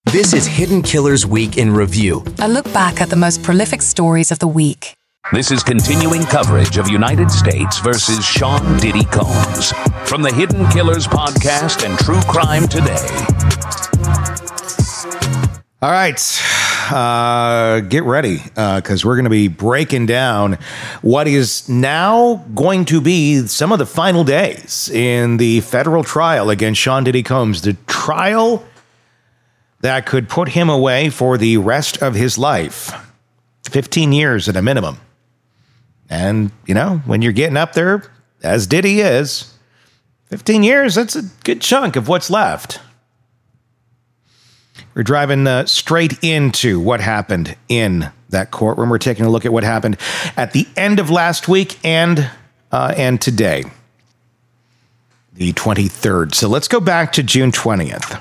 This is Hidden Killers Week in Review. A look back at the most prolific stories of the week. This is continuing coverage of United States versus Sean Diddy Combs from the Hidden Killers podcast and True Crime Today. All right, get ready, because we're going to be breaking down what is now going to be some of the final days in the federal trial against Sean Diddy Combs, the trial that could put him away for the rest of his life, 15 years at a minimum. And, you know, when you're getting up there, as Diddy is, 15 years, that's a good chunk of what's left. We're driving straight into what happened in that courtroom. We're taking a look at what happened at the end of last week and today, the 23rd. So let's go back to June 20th,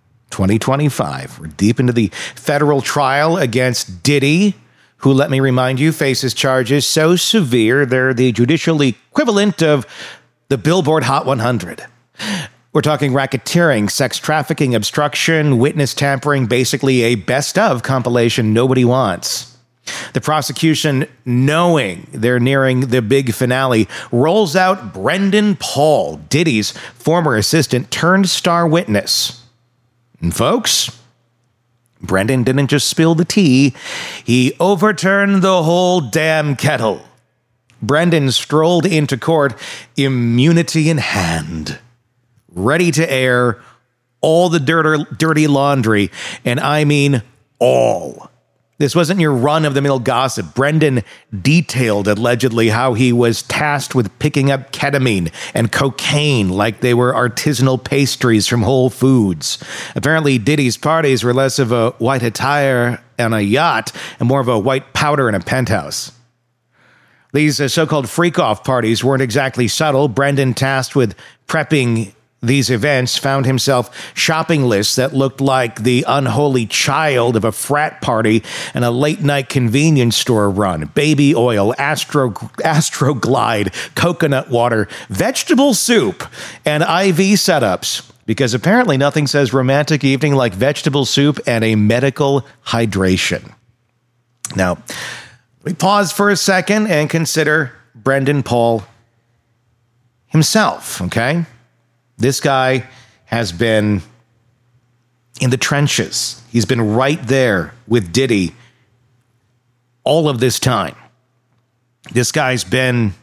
2025. We're deep into the federal trial against Diddy, who, let me remind you, faces charges so severe they're the judicial equivalent of the Billboard Hot 100. We're talking racketeering, sex trafficking, obstruction, witness tampering, basically a best-of compilation nobody wants. The prosecution, knowing they're nearing the big finale, rolls out Brendan Paul, Diddy's former assistant turned star witness. And folks, Brendan didn't just spill the tea, he overturned the whole damn kettle. Brendan strolled into court, immunity in hand, ready to air all the dirty laundry, and I mean all. This wasn't your run-of-the-mill gossip. Brendan detailed, allegedly, how he was tasked with picking up ketamine and cocaine like they were artisanal pastries from Whole Foods. Apparently, Diddy's parties were less of a white attire and a yacht and more of a white powder in a penthouse. These so-called freak-off parties weren't exactly subtle. Brendan, tasked with prepping these events, found himself shopping lists that looked like the unholy child of a frat party and a late-night convenience store run. Baby oil, Astroglide, coconut water, vegetable soup, and IV setups. Because apparently nothing says romantic evening like vegetable soup and a medical hydration. Now, we pause for a second and consider Brendan Paul himself, okay? This guy has been in the trenches. He's been right there with Diddy all of this time. This guy's been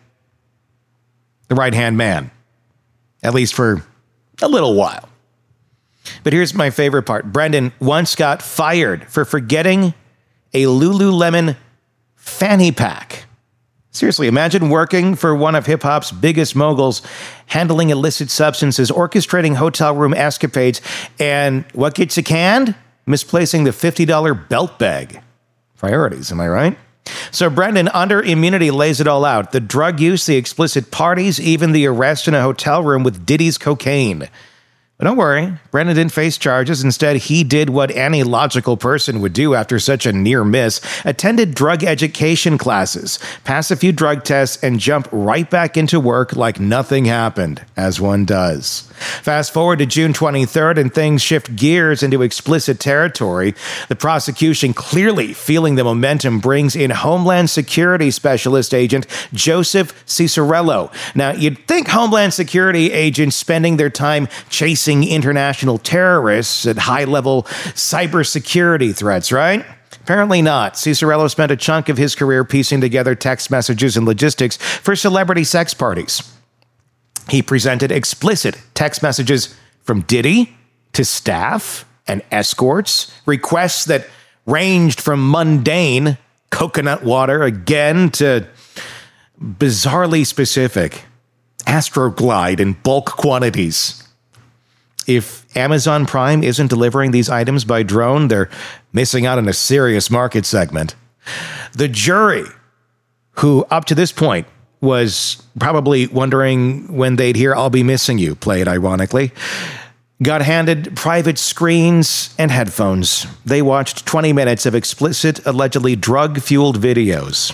the right-hand man, at least for a little while. But here's my favorite part. Brendan once got fired for forgetting a Lululemon fanny pack. Seriously, imagine working for one of hip-hop's biggest moguls, handling illicit substances, orchestrating hotel room escapades, and what gets you canned? Misplacing the $50 belt bag. Priorities, am I right? So Brendan, under immunity, lays it all out. The drug use, the explicit parties, even the arrest in a hotel room with Diddy's cocaine. But don't worry, Brendan didn't face charges. Instead, he did what any logical person would do after such a near miss, attended drug education classes, passed a few drug tests, and jump right back into work like nothing happened, as one does. Fast forward to June 23rd, and things shift gears into explicit territory. The prosecution, clearly feeling the momentum, brings in Homeland Security Specialist Agent Joseph Cicerello. Now, you'd think Homeland Security agents spending their time chasing international terrorists at high-level cybersecurity threats, right? Apparently not. Cicerello spent a chunk of his career piecing together text messages and logistics for celebrity sex parties. He presented explicit text messages from Diddy to staff and escorts, requests that ranged from mundane coconut water again to bizarrely specific Astroglide in bulk quantities. If Amazon Prime isn't delivering these items by drone, they're missing out on a serious market segment. The jury, who up to this point was probably wondering when they'd hear "I'll Be Missing You" played ironically, got handed private screens and headphones. They watched 20 minutes of explicit, allegedly drug-fueled videos.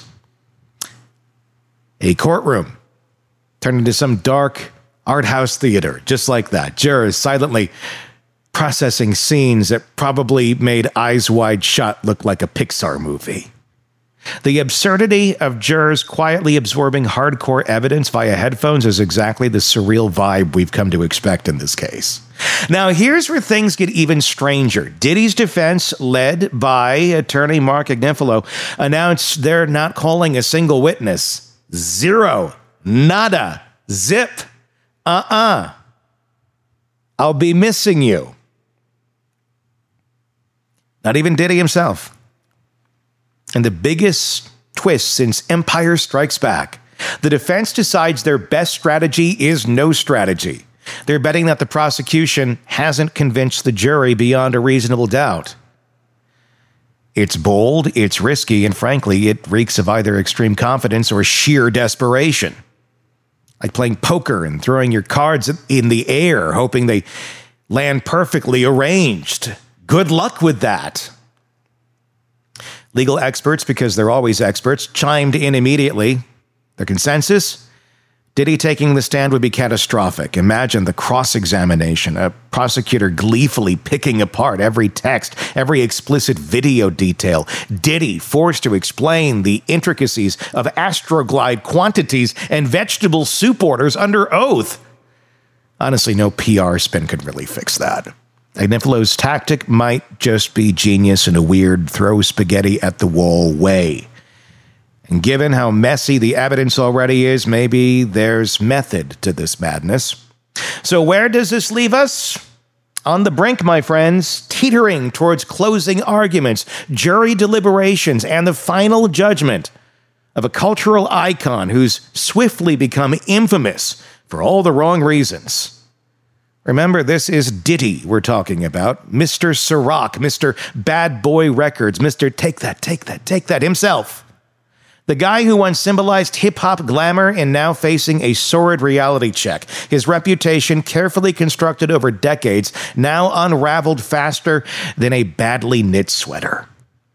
A courtroom turned into some dark art house theater, just like that. Jurors silently processing scenes that probably made Eyes Wide Shut look like a Pixar movie. The absurdity of jurors quietly absorbing hardcore evidence via headphones is exactly the surreal vibe we've come to expect in this case. Now, here's where things get even stranger. Diddy's defense, led by attorney Mark Agnifilo, announced they're not calling a single witness. Zero. Nada. Zip. I'll be missing you. Not even Diddy himself. And the biggest twist since Empire Strikes Back, the defense decides their best strategy is no strategy. They're betting that the prosecution hasn't convinced the jury beyond a reasonable doubt. It's bold, it's risky, and frankly, it reeks of either extreme confidence or sheer desperation. Like playing poker and throwing your cards in the air, hoping they land perfectly arranged. Good luck with that. Legal experts, because they're always experts, chimed in immediately. Their consensus? Diddy taking the stand would be catastrophic. Imagine the cross-examination, a prosecutor gleefully picking apart every text, every explicit video detail. Diddy forced to explain the intricacies of Astroglide quantities and vegetable soup orders under oath. Honestly, no PR spin could really fix that. Agnifilo's tactic might just be genius in a weird throw spaghetti at the wall way. And given how messy the evidence already is, maybe there's method to this madness. So where does this leave us? On the brink, my friends, teetering towards closing arguments, jury deliberations, and the final judgment of a cultural icon who's swiftly become infamous for all the wrong reasons. Remember, this is Diddy we're talking about. Mr. Ciroc, Mr. Bad Boy Records, Mr. Take That himself. The guy who once symbolized hip-hop glamour and now facing a sordid reality check. His reputation, carefully constructed over decades, now unraveled faster than a badly knit sweater.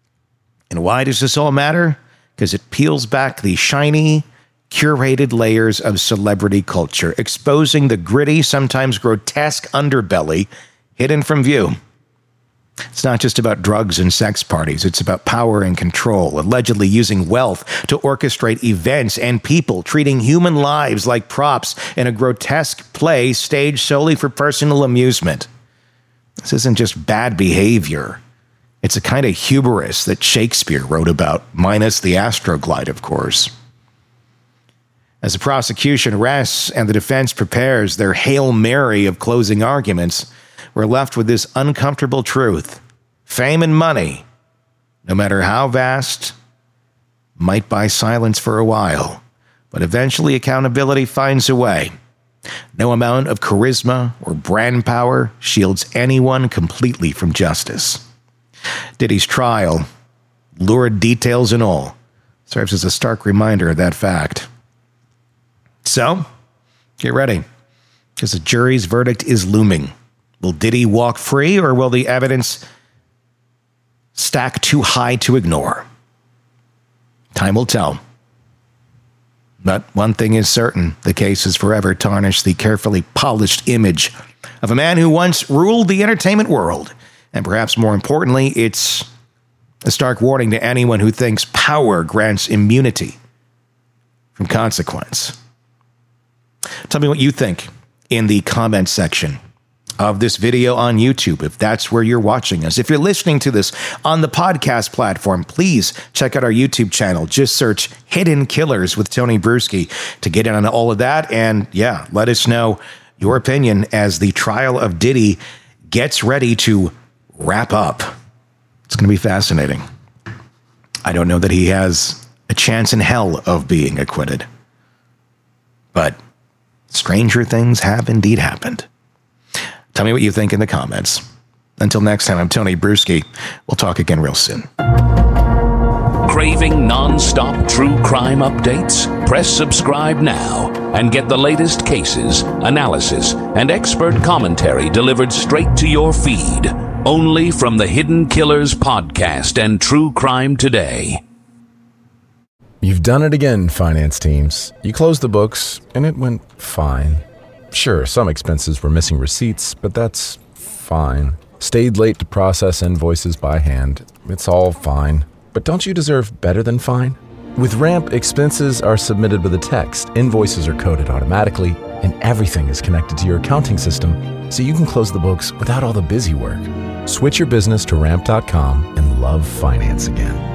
And why does this all matter? Because it peels back the shiny, curated layers of celebrity culture, exposing the gritty, sometimes grotesque underbelly hidden from view. It's not just about drugs and sex parties. It's about power and control, allegedly using wealth to orchestrate events and people, treating human lives like props in a grotesque play staged solely for personal amusement. This isn't just bad behavior. It's a kind of hubris that Shakespeare wrote about, minus the Astroglide, of course. As the prosecution rests and the defense prepares their Hail Mary of closing arguments, we're left with this uncomfortable truth. Fame and money, no matter how vast, might buy silence for a while, but eventually accountability finds a way. No amount of charisma or brand power shields anyone completely from justice. Diddy's trial, lurid details and all, serves as a stark reminder of that fact. So, get ready, because the jury's verdict is looming. Will Diddy walk free, or will the evidence stack too high to ignore? Time will tell. But one thing is certain, the case has forever tarnished the carefully polished image of a man who once ruled the entertainment world. And perhaps more importantly, it's a stark warning to anyone who thinks power grants immunity from consequence. Tell me what you think in the comments section of this video on YouTube, if that's where you're watching us. If you're listening to this on the podcast platform, please check out our YouTube channel. Just search Hidden Killers with Tony Bruschi to get in on all of that. And yeah, let us know your opinion as the trial of Diddy gets ready to wrap up. It's going to be fascinating. I don't know that he has a chance in hell of being acquitted, but stranger things have indeed happened. Tell me what you think in the comments. Until next time, I'm Tony Bruschi. We'll talk again real soon. Craving non-stop true crime updates? Press subscribe now and get the latest cases, analysis, and expert commentary delivered straight to your feed. Only from the Hidden Killers podcast and True Crime Today. You've done it again, finance teams. You closed the books, and it went fine. Sure, some expenses were missing receipts, but that's fine. Stayed late to process invoices by hand. It's all fine. But don't you deserve better than fine? With Ramp, expenses are submitted with a text, invoices are coded automatically, and everything is connected to your accounting system, so you can close the books without all the busy work. Switch your business to Ramp.com and love finance again.